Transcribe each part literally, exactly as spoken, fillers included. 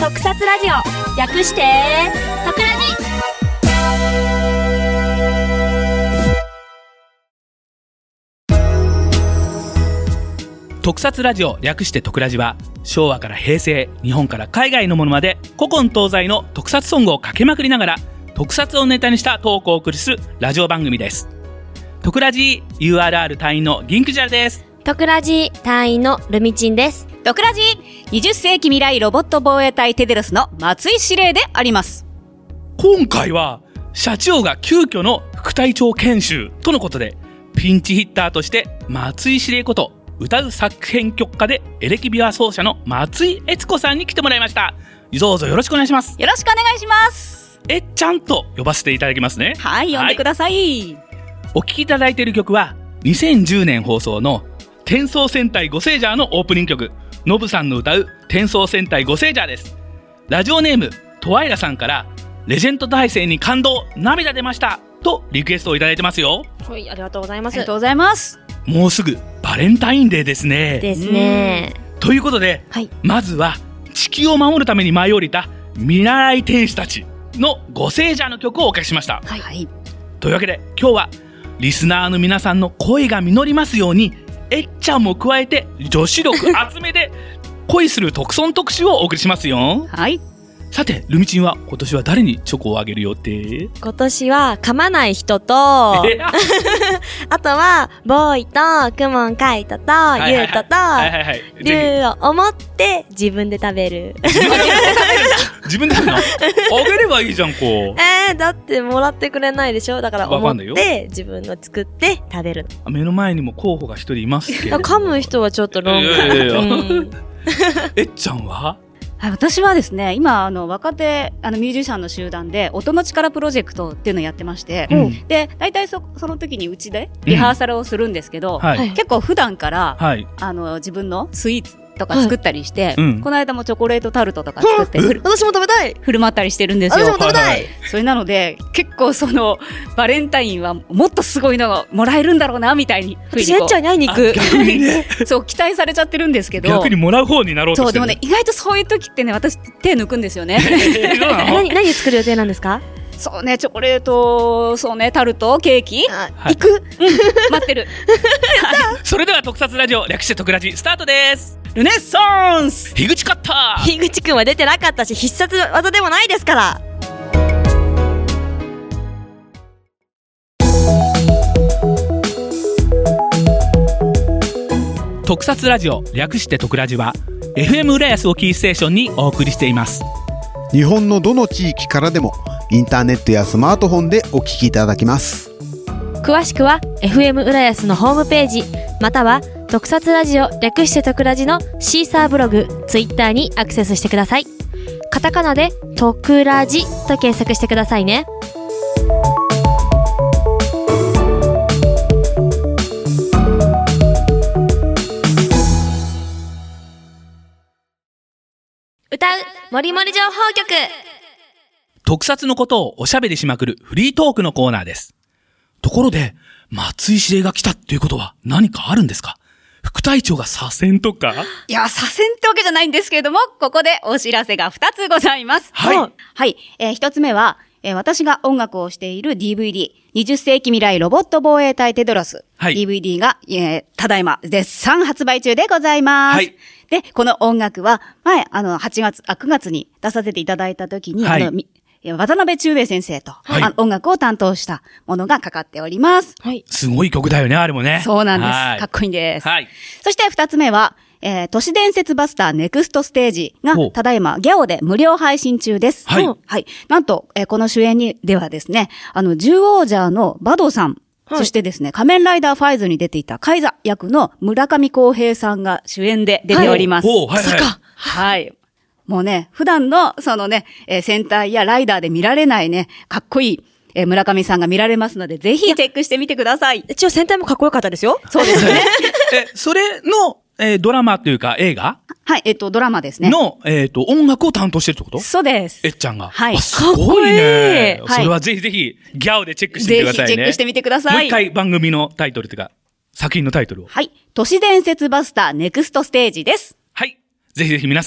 特撮ラジオ、略して特ラジ。 特撮ラジオ、略して特ラジは、昭和から平成、日本から海外のものまで古今東西の特撮ソングをかけまくりながら特撮をネタにしたトークをお送りするラジオ番組です。特ラジ ユーアールアール 隊員のギンクジャルです。 特ラジ隊員のルミチンです。 特ラジにじゅっ世紀未来ロボット防衛隊テデロスの松井司令であります。 今回は社長が急遽の副隊長研修とのことで、ピンチヒッターとして松井司令こと歌う作編曲家でエレキビワ奏者の松井悦子さんに来てもらいました。どうぞよろしくお願いします。 よろしくお願いします。 えっちゃんと呼ばせていただきますね。 はい、呼んでください。 お聴きいただいている曲はにせんじゅうねん放送の転送戦隊ゴセイジャーのオープニング曲、ノブさんの歌う転送戦隊ゴセイジャーです。ラジオネームトワイラさんから、レジェンド大戦に感動、涙出ましたとリクエストをいただいてますよ。 はい、ありがとうございます。 ありがとうございます。 もうすぐバレンタインデーですね。 ですね。 ということで、はい、まずは地球を守るために舞い降りた見習い天使たちのゴセイジャーの曲をおかけしました。はい、というわけで今日はリスナーの皆さんの声が実りますように、えっちゃんも加えて女子力集めで恋する特尊特集をお送りしますよ。はい。さて、ルミチンは今年は誰にチョコをあげる予定？ 今年は噛まない人と、あとはボーイとクモンカイトとユウトとリュウを思って自分で食べる。 自分で食べるの？あげればいいじゃん、こう。 えー、だってもらってくれないでしょ。だから思って自分の作って食べるの。 目の前にも候補が一人いますけど。 噛む人はちょっとロング。いやいやいや、うん、 えっちゃんは？ はい、私はですね、今、あの、若手、あの、ミュージシャンの集団で、音の力プロジェクトっていうのをやってまして、うん、で、大体そ、その時にうちでリハーサルをするんですけど、うんはい、結構普段から、はい、あの、自分のスイーツとか作ったりして、はい、この間もチョコレートタルトとか作って、うん、 私も食べたい振る舞ったりしてるんですよ。 私も食べたい。 それなので、結構その、バレンタインはもっとすごいのがもらえるんだろうな、みたいに。 私、えっちゃんに会いに行く。 逆にね。 そう、期待されちゃってるんですけど。 逆にもらう方になろうとしてる。 そう、でもね、意外とそういう時ってね、私手抜くんですよね。 何、何作る予定なんですか？ そうね、チョコレート、そうね、タルト、ケーキ、 はい、行く、うん、 待ってる。 それでは特撮ラジオ、略して特ラジスタートです。 ルネッサンス樋口カッター。 樋口くんは出てなかったし、必殺技でもないですから。 特撮ラジオ、略して特ラジは エフエム 浦安をキーステーションにお送りしています。 日本のどの地域からでもインターネットやスマートフォンでお聞きいただけます。 詳しくは エフエム 浦安のホームページ、または特撮ラジオ略して特ラジのシーサーブログ、ツイッターにアクセスしてください。カタカナで特ラジと検索してくださいね。歌うもりもり情報局。 特撮のことをおしゃべりしまくるフリートークのコーナーです。ところで、松井司令が来たっていうことは何かあるんですか？副隊長が左遷とか？ いや、左遷ってわけじゃないんですけれども、ここでお知らせがふたつございます。 はい。 はい。えー、ひとつめは、えー、私が音楽をしている ディーブイディー、にじゅっ世紀未来ロボット防衛隊テドロス。はい。ディーブイディー が、えー、ただいま絶賛発売中でございます。はい。で、この音楽は、前、あの、はちがつ、あ、くがつに出させていただいたときに、はい、あの、渡辺中兵衛先生と、はい、あ音楽を担当したものがかかっております。 はい。すごい曲だよね、あれもね。 そうなんです。かっこいいんです。はい。そして二つ目は、えー、都市伝説バスターネクストステージが、ただいまギャオで無料配信中です。はい。はい。なんと、えー、この主演に、ではですね、あの、獣王者のバドさん、はい、そしてですね、仮面ライダーファイズに出ていたカイザ役の村上康平さんが主演で出ております。 はい、はい、はい。 はい。もうね、普段の、そのね、えー、戦隊やライダーで見られないね、かっこいい、えー、村上さんが見られますので、ぜひチェックしてみてください。 一応戦隊もかっこよかったですよ。 そうですよね。 え、それの、えー、ドラマというか映画はい、えっと、ドラマですね。 の、えっと、音楽を担当してるってこと？ そうです。 えっちゃんが。 はい。 すごいね。それはぜひぜひ、ギャオでチェックしてみてくださいね。 ぜひチェックしてみてください。 もう一回番組のタイトルというか、作品のタイトルを。 はい。都市伝説バスターネクストステージです。 はい。ぜひぜひ皆さん、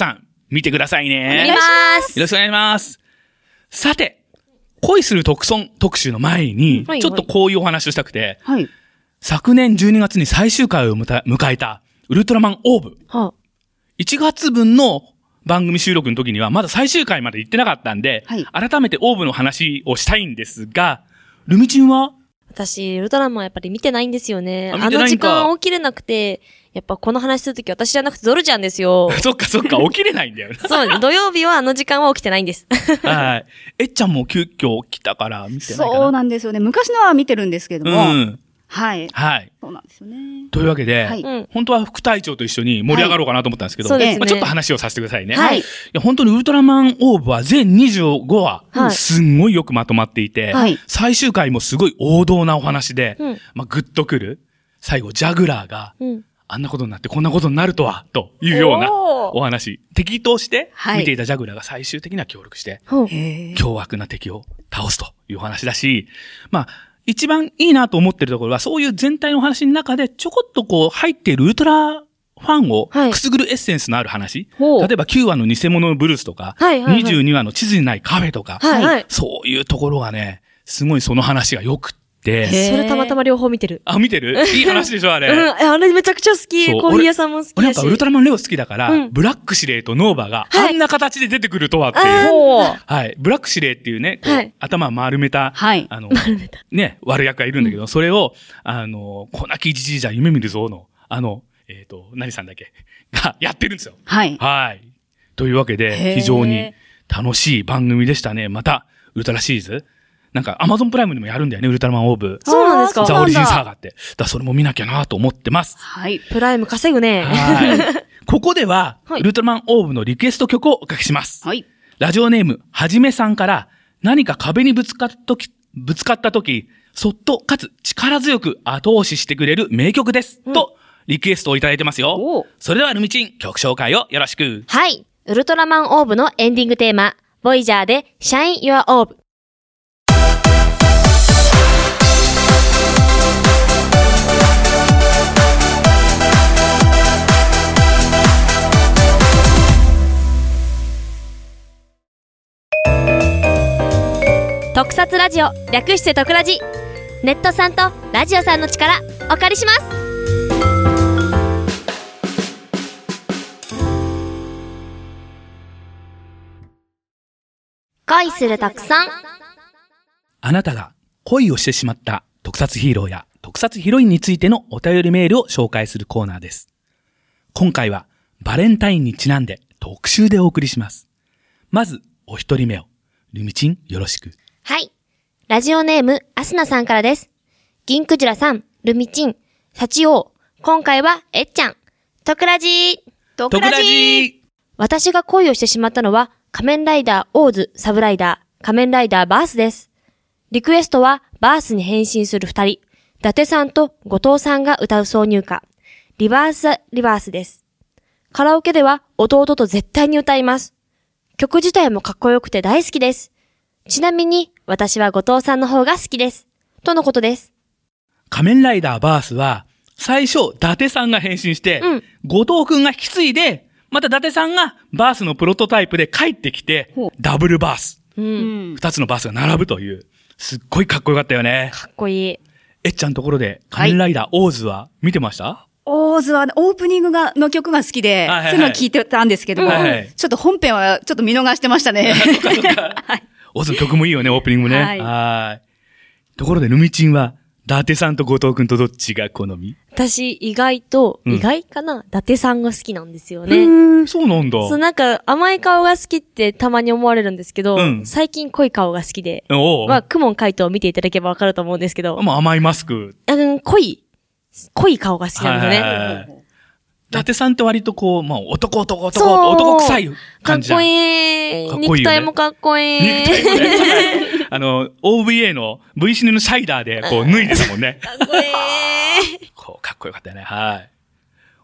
見てくださいね。 見ます。 よろしくお願いします。さて、恋する特損特集の前に、ちょっとこういうお話をしたくて、はい、昨年じゅうにがつに最終回を迎えたウルトラマンオーブ。はあ、いちがつぶんの番組収録の時にはまだ最終回まで行ってなかったんで、はい、改めてオーブの話をしたいんですが、ルミチンは私、ウルトラマンやっぱり見てないんですよね。あ, あの時間起きれなくて、やっぱこの話するとき私じゃなくてゾルちゃんですよ。 そっかそっか、起きれないんだよね。 そう、土曜日はあの時間は起きてないんです。 はい。えっちゃんも急遽来たから見てないかな。 そうなんですよね。昔のは見てるんですけども。うん。はい。 はい。 そうなんですよね。 というわけで、はい、本当は副隊長と一緒に盛り上がろうかなと思ったんですけど、はい、まあ、ちょっと話をさせてくださいね。はい。いや本当にウルトラマンオーブは全にじゅうごわ、はい、すんごいよくまとまっていて、はい、最終回もすごい王道なお話で、うん、まあ、グッとくる。最後、ジャグラーが、うん、あんなことになってこんなことになるとは、というようなお話。敵として見ていたジャグラーが最終的には協力して、はい、凶悪な敵を倒すというお話だし、まあ、一番いいなと思ってるところは、そういう全体の話の中でちょこっとこう入っているウルトラファンをくすぐるエッセンスのある話。はい、例えばきゅうわの偽物のブルースとか、はいはいはい、にじゅうにわの地図にないカフェとか、はいはい、そういうところがね、すごいその話が良くって、で、 それたまたま両方見てる。 あ、見てる？いい話でしょ、あれ。 うん、あれめちゃくちゃ好き。コーヒー屋さんも好きだし。 俺なんかウルトラマンレオ好きだから、うん、ブラック司令とノーバがあんな形で出てくるとはっていう。はい。はい、ブラック司令っていうね、こうはい、頭丸めた、はい、あの、丸めた。ね、悪役がいるんだけど、うん、それを、あの、小泣きじじいじゃ夢見るぞの、あの、えっと、何さんだっけがやってるんですよ。はい。はい。というわけで、非常に楽しい番組でしたね。また、ウルトラシリーズ。なんか、アマゾンプライムにもやるんだよね、ウルトラマンオーブ。 そうなんですか？ ザ・オリジンサーガって。だからそれも見なきゃなと思ってます。 はい。プライム稼ぐね。 はい。ここでは、はい、ウルトラマンオーブのリクエスト曲をおかけします。はい。ラジオネーム、はじめさんから、何か壁にぶつかったとき、ぶつかったとき、そっとかつ力強く後押ししてくれる名曲です。うん、と、リクエストをいただいてますよ。それではルミチン、曲紹介をよろしく。 はい。ウルトラマンオーブのエンディングテーマ、ボイジャーで Shine Your Orb。特撮ラジオ略して特ラジ。ネットさんとラジオさんの力お借りします。恋する特産。 あなたが恋をしてしまった特撮ヒーローや特撮ヒロインについてのお便りメールを紹介するコーナーです。今回はバレンタインにちなんで特集でお送りします。まずお一人目をルミチンよろしく。 はい。ラジオネーム、アスナさんからです。銀クジラさん、ルミチン、シャチオウ、今回は、えっちゃん、トクラジー、 トクラジー。 私が恋をしてしまったのは、仮面ライダーオーズ、サブライダー、仮面ライダーバースです。リクエストは、バースに変身する二人、伊達さんと後藤さんが歌う挿入歌、リバース、リバースです。カラオケでは、弟と絶対に歌います。曲自体もかっこよくて大好きです。ちなみに、私は後藤さんの方が好きです。とのことです。 仮面ライダーバースは、最初、伊達さんが変身して、うん、後藤くんが引き継いで、また伊達さんがバースのプロトタイプで帰ってきて、ダブルバース。うん。二つのバースが並ぶという、すっごいかっこよかったよね。 かっこいい。 えっちゃんところで、仮面ライダーオーズは見てました？はい、 オーズはオープニングがの曲が好きで、はいはいはい、そういうのを聞いてたんですけども、はいはい、ちょっと本編はちょっと見逃してましたね。そっかそっか。はい。 オーズの曲もいいよね、オープニングもね。はい。はい。ところで、ルミチンは、伊達さんと後藤くんとどっちが好み？ 私、意外と、うん、意外かな伊達さんが好きなんですよね。 へー、そうなんだ。 そう、なんか、甘い顔が好きってたまに思われるんですけど、うん、最近濃い顔が好きで、おまあ、クモンカイトを見ていただければわかると思うんですけど、 まあ、甘いマスク。 うん、濃い、濃い顔が好きなんですよね。はいはいはい、 伊達さんって割とこう、まあ、男男男、男臭い感じじゃん。 かっこいい。かっこいいよね。肉体もかっこいい。肉体もね。あの、オーブイエー の V シネのシャイダーでこう脱いでたもんね。 かっこいい。 こう、かっこよかったよね。はい。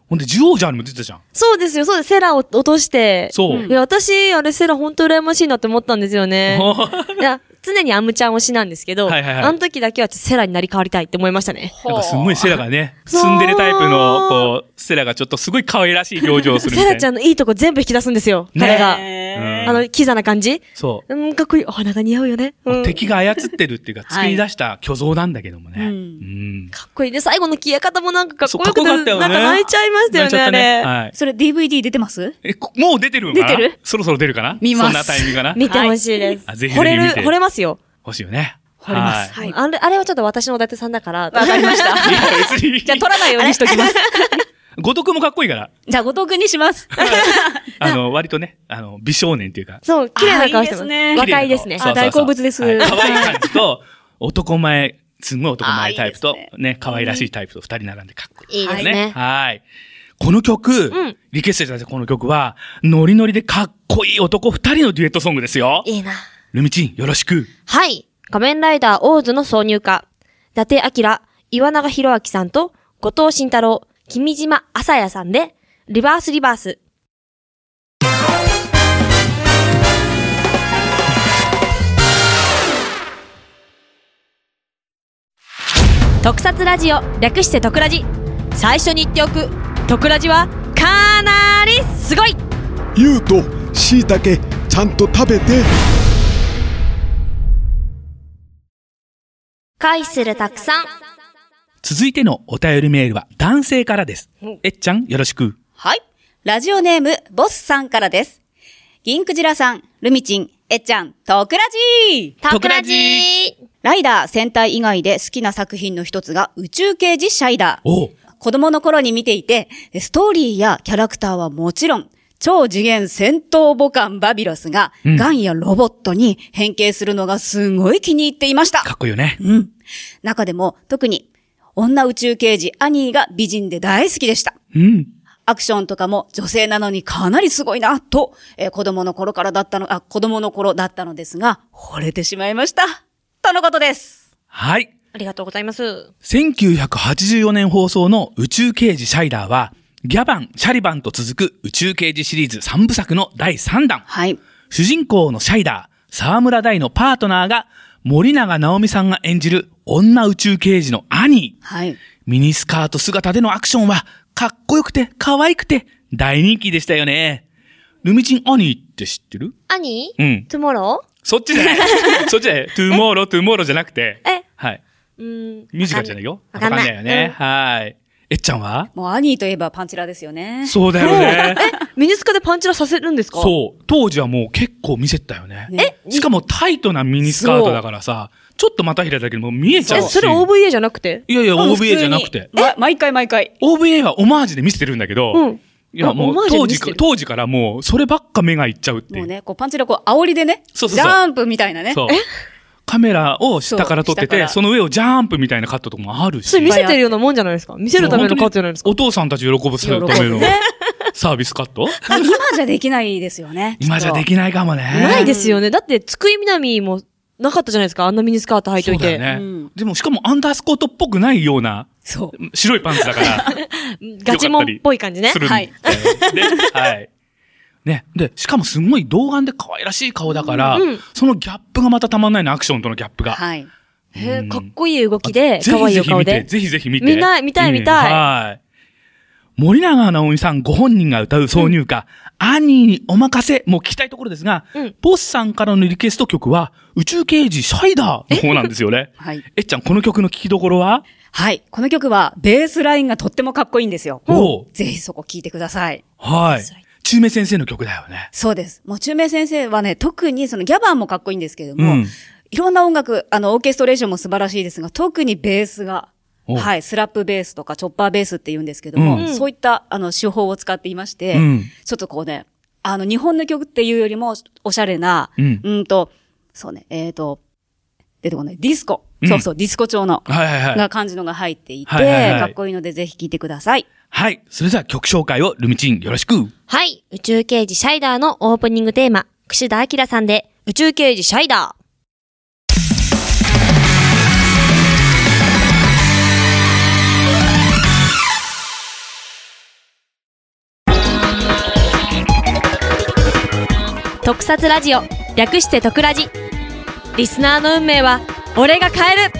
ほんで、ジオージャーにも出てたじゃん。 そうですよ、そうです。セラを落として。 そう。 いや、私、あれセラほんと羨ましいなって思ったんですよね。いや、常にアムちゃん推しなんですけど、はいはいはい、あの時だけはセラになり変わりたいって思いましたね。 なんかすごいセラがね、ツンデレタイプの、こう、セラがちょっとすごい可愛らしい表情をするみたいな。 セラちゃんのいいとこ全部引き出すんですよ、彼が。あの、キザな感じそう。 うん、かっこいい。お花が似合うよね。 うん、敵が操ってるっていうか、作り出した虚像なんだけどもね。はい、うんうんかっこいい。で、最後の消え方もなんかかっこよくて、ね、なんか泣いちゃいましたよね、あれ。 はい。それ ディーブイディー 出てます？ え、もう出てるのかな？ 出てる？ そろそろ出るかな？ 見ます。 そんなタイミングかな？ 見てほしいです。 はい、ぜひぜひ見て。 惚れる、惚れますよ。 欲しいよね。 掘ります。はい。あれ、あれはちょっと私の伊達さんだから。わかりました。いや、別に。じゃあ、取らないようにしときます。 後藤くんもかっこいいから。 じゃあ、後藤くんにします。 あの、割とね、あの、美少年っていうか。 そう、綺麗な顔してますね。若いですね。 あ、大好物です。 可愛い感じと、男前、すんごい男前タイプと、ね、可愛らしいタイプと二人並んでかっこいい。 いいですね。 はい。この曲、リクエストしたこの曲は、ノリノリでかっこいい男二人のデュエットソングですよ。 いいな。 ルミチン、よろしく。 はい。仮面ライダーオーズの挿入歌、伊達明、岩永博明さんと、後藤慎太郎、君島朝也さんで、リバースリバース。特撮ラジオ、略して特ラジ。最初に言っておく、特ラジは、かなりすごい。 ゆうと、しいたけ、ちゃんと食べて。 恋するたくさん。 続いてのお便りメールは男性からです。えっちゃん、よろしく。 はい。ラジオネーム、ボスさんからです。銀クジラさん、ルミチン、えっちゃん、トクラジートクラジーライダー戦隊以外で好きな作品の一つが宇宙刑事シャイダー。 お子供の頃に見ていて、ストーリーやキャラクターはもちろん、超次元戦闘母艦バビロスが、うん、ガンやロボットに変形するのがすごい気に入っていました。 かっこいいよね。 うん。中でも特に女宇宙刑事アニーが美人で大好きでした。 うん。 アクションとかも女性なのにかなりすごいなと、えー、子供の頃からだったの、あ、子供の頃だったのですが、惚れてしまいました。とのことです。 はい。 ありがとうございます。 せんきゅうひゃくはちじゅうよねん放送の宇宙刑事シャイダーは、ギャバン、シャリバンと続く宇宙刑事シリーズさんぶさくのだいさんだん。 はい。 主人公のシャイダー、沢村大のパートナーが、森永直美さんが演じる女宇宙刑事のアニー。 はい。 ミニスカート姿でのアクションは、かっこよくて可愛くて大人気でしたよね。ルミチンアニーって知ってる？ アニー？うん。 トゥモロー？ そっちじゃない。そっちじゃない。トゥモロー、トゥモローじゃなくて。 え？ はい。 うーん。 ミュージカルじゃないよ。 わかんない。 わかんないよね。うん、はい。えっちゃんは？ もうアニーといえばパンチラですよね。 そうだよね。 え、ミニスカでパンチラさせるんですか？ そう。当時はもう結構見せたよね。 ねえ？しかもタイトなミニスカートだからさ、ちょっと股ひらだけでも見えちゃうし。 え、それ オーブイエー じゃなくて？ いやいや、オーブイエー じゃなくて。 ま、毎回毎回。 オーブイエー はオマージュで見せてるんだけど、 うん。 いや、もう当時、当時からもう、そればっか目がいっちゃうっていう。 もうね、こうパンチラこう、煽りでね。 そうそうそう。 ジャンプみたいなね。 そう。カメラを下から撮ってて、その上をジャンプみたいなカットとかもあるし。 それ見せてるようなもんじゃないですか。見せるためのカットじゃないですか。 お父さんたち喜ぶためのサービスカット？ 今じゃできないですよね。 今じゃできないかもね。 ないですよね。だって、つくいみなみもなかったじゃないですか。あんなミニスカート履いといて。 そうだよね。でもしかもアンダースコートっぽくないような、 そう。 白いパンツだから。 ガチモンっぽい感じね。 はい。で、はい。ね。で、しかもすごい童顔で可愛らしい顔だから、うん、そのギャップがまたたまんないの、アクションとのギャップが。 はい。 へえ、かっこいい動きで、可愛いお顔で。 ぜひぜひ見て。 見たい、見たい、見たい。 はい。森永直美さんご本人が歌う挿入歌、うん、アニーにお任せも聞きたいところですが、うん、ボスさんからのリクエスト曲は、宇宙刑事シャイダーの方なんですよね。 はい。 えっちゃん、この曲の聴きどころは？ はい。この曲は、ベースラインがとってもかっこいいんですよ。 おぜひそこ聴いてください。 はい。中明先生の曲だよね。 そうです。もう中明先生はね、特にそのギャバンもかっこいいんですけれども、うん、いろんな音楽、あの、オーケストレーションも素晴らしいですが、特にベースが、はい、スラップベースとかチョッパーベースって言うんですけども、うん、そういった、あの、手法を使っていまして、うん、ちょっとこうね、あの、日本の曲っていうよりも、おしゃれな、うん、うんと、そうね、えっと、出てこない、ディスコ。うん、そうそう、ディスコ調の、 はいはいはい。 な感じのが入っていて、はいはいはい、かっこいいのでぜひ聴いてください。 はい。それでは曲紹介をルミチンよろしく。 はい。宇宙刑事シャイダーのオープニングテーマ、櫛田明さんで、宇宙刑事シャイダー。 特撮ラジオ、略して特ラジ。リスナーの運命は俺が変える。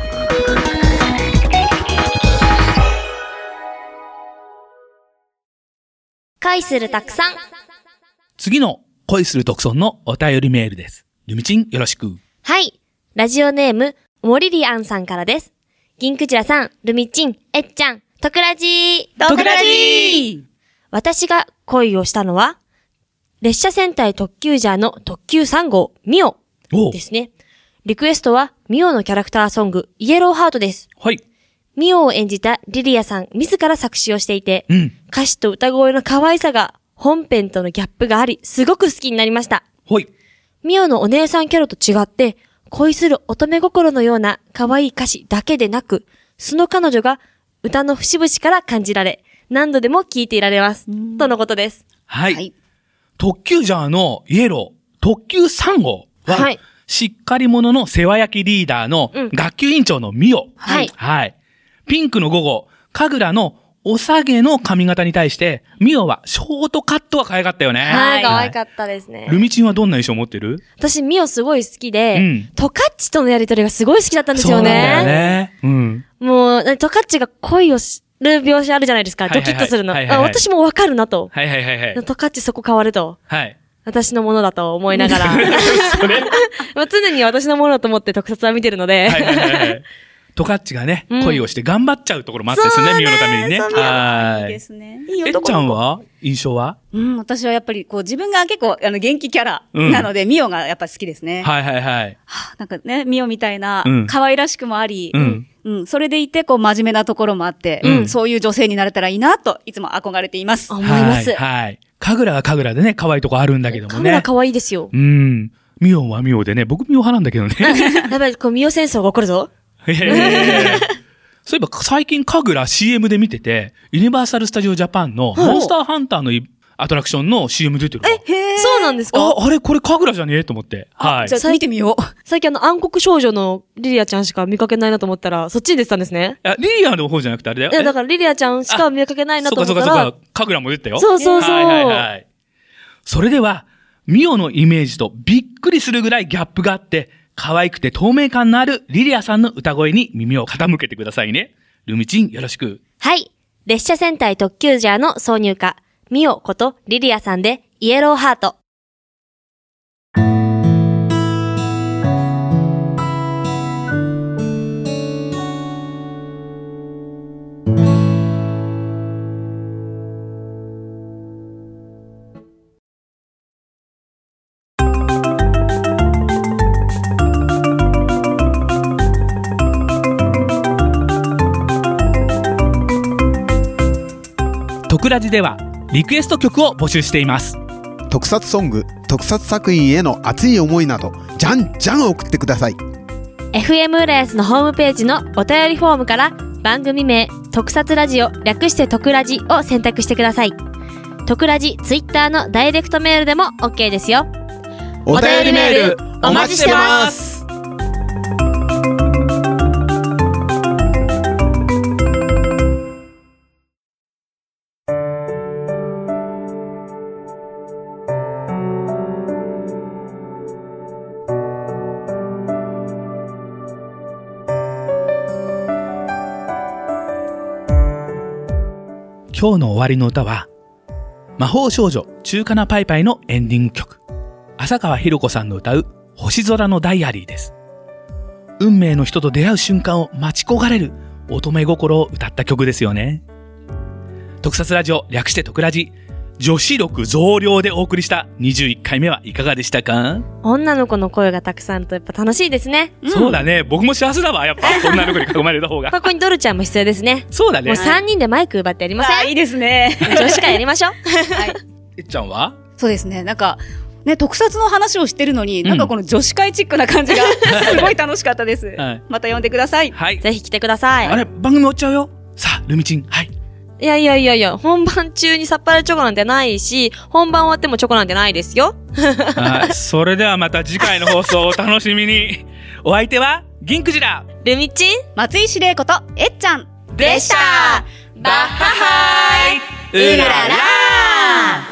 恋するたくさん。 次の恋する特尊のお便りメールです。ルミチンよろしく。 はい。ラジオネーム、モリリアンさんからです。銀クジラさん、ルミチン、えっちゃん、トクラジー。 トクラジー。 私が恋をしたのは、列車戦隊特急ジャーの特急さん号、ミオですね。リクエストは、ミオのキャラクターソング、イエローハートです。 はい。 ミオを演じたリリアさん自ら作詞をしていて、 うん、 歌詞と歌声の可愛さが本編とのギャップがあり、すごく好きになりました。 はい。 ミオのお姉さんキャラと違って、恋する乙女心のような可愛い歌詞だけでなく、その彼女が歌の節々から感じられ、何度でも聴いていられます。とのことです。 はい。はい、特急ジャーのイエロー、特急さん号は、はい、しっかり者の世話焼きリーダーの学級委員長のミオ。 はい。 はい。ピンクの午後、神楽のおさげの髪型に対して、ミオはショートカットは可愛かったよね。 はい、可愛かったですね。 ルミチンはどんな印象を持ってる？ 私、ミオすごい好きで、 うん、 トカッチとのやりとりがすごい好きだったんですよね。 そうなんだよね。うん。 もう、トカッチが恋をする描写あるじゃないですか。ドキッとするの。私もわかるなと。 はいはいはいはい。 トカッチそこ変わると。 はい。 私のものだと思いながら。 それ常に私のものだと思って特撮は見てるので。 はいはいはいはい。トカッチがね、うん、恋をして頑張っちゃうところもあったですね、ミオのためにね。 はい。いいですね。 いいえっちゃんは印象は？ うん、私はやっぱりこう自分が結構あの元気キャラなので、うん、ミオがやっぱ好きですね。 はいはいはい。 はあ、なんかね、ミオみたいな可愛らしくもあり、 うん、 うん、それでいてこう真面目なところもあって、うん、そういう女性になれたらいいなといつも憧れています。 思います。 はい。はい。神楽は神楽でね、可愛いとこあるんだけどもね。 神楽可愛いですよ。 うん。ミオはミオでね、僕ミオ派なんだけどね。 やっぱりこうミオ戦争が起こるぞ。 へへそういえば最近神楽 シーエム で見てて、ユニバーサルスタジオジャパンのモンスターハンターのアトラクションの シーエム 出てるわ。 え、へー。そうなんですか？ あ、あれこれ神楽じゃねえと思って。はい。 じゃあ見てみよう。 最近あの暗黒少女のリリアちゃんしか見かけないなと思ったら、そっちに出てたんですね。 いや、リリアの方じゃなくてあれだよ。 いや、だからリリアちゃんしか見かけないなと思ったら。 そうかそうかそうか。神楽も出てたよ。 そうそうそう。 はいはいはい。それでは、ミオのイメージとびっくりするぐらいギャップがあって、可愛くて透明感のあるリリアさんの歌声に耳を傾けてくださいね。ルミチンよろしく。 はい。列車戦隊特急ジャーの挿入歌、ミオことリリアさんでイエローハート。 トクラジではリクエスト曲を募集しています。 特撮ソング、特撮作品への熱い思いなどじゃんじゃん送ってください。 エフエム 浦安のホームページのお便りフォームから番組名特撮ラジオ略してトクラジを選択してください。トクラジツイッターのダイレクトメールでも OK ですよ。 お便りメールお待ちしてます。 今日の終わりの歌は、魔法少女中華なパイパイのエンディング曲、浅川博子さんの歌う星空のダイアリーです。運命の人と出会う瞬間を待ち焦がれる乙女心を歌った曲ですよね。特撮ラジオ略してトクラジ、女子力増量でお送りしたにじゅういっかいめはいかがでしたか？ 女の子の声がたくさんとやっぱ楽しいですね。 うん、そうだね。僕も幸せだわ。やっぱ女の子に囲まれた方が。 ここにドルちゃんも必要ですね。 そうだね。 もうさんにんでマイク奪ってやりません？ あ、いいですね。 女子会やりましょう。はい。 えっちゃんは？ そうですね。なんかね、特撮の話をしてるのに、うん、なんかこの女子会チックな感じがすごい楽しかったです。はい、また呼んでください。 はい。 ぜひ来てください。 あれ、番組終わっちゃうよ。さあ、ルミチン。はい。 いやいやいやいや、本番中にさっぱりチョコなんてないし、本番終わってもチョコなんてないですよ。 はい。それではまた次回の放送をお楽しみに。お相手は、銀クジラ、 ルミチン、 松井司令こと、えっちゃんでした。バッハハーイ、 うららー。